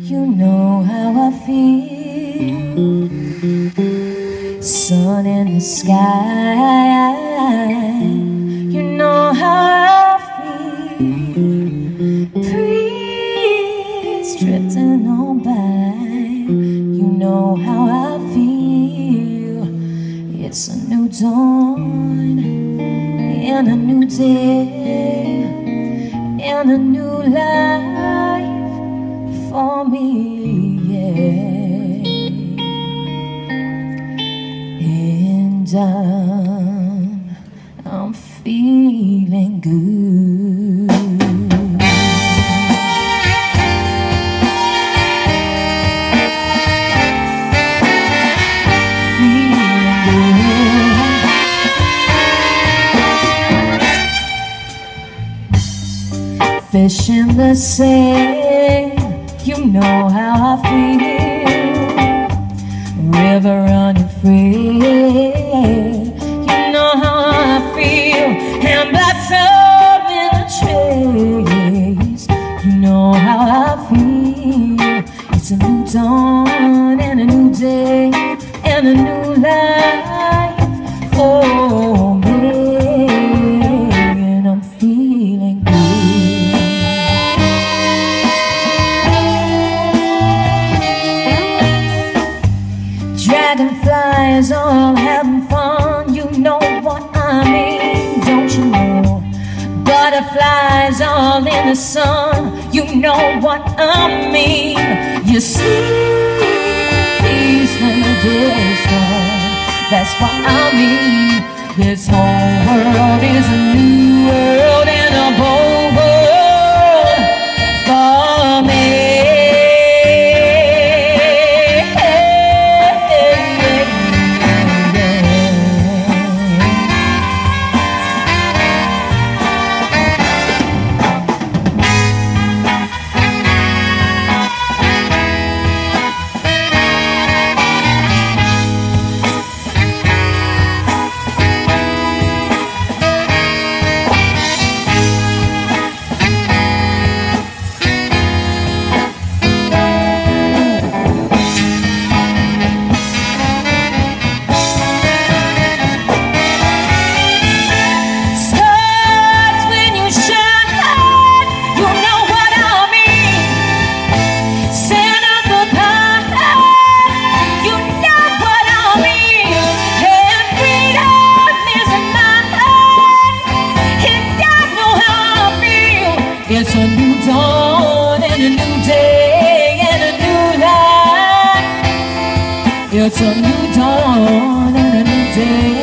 You know how I feel. Sun in the sky. You know how I feel. Breeze drifting on by. You know how I feel. It's a new dawn and a new day and a new life for me, yeah. And I'm feeling good. Fish in the sand, you know how I feel. River running free, you know how I feel. And blossom in the trees, you know how I feel. It's a new dawn and a new day and a new life for me. And I'm feeling good. Dragonflies all having fun, you know what I mean, don't you know? Butterflies all in the sun, you know what I mean. You see peace when the day is gone, that's what I mean. This whole world is a new world and a bold world for me. It's a new dawn and a new day and a new life. It's a new dawn and a new day.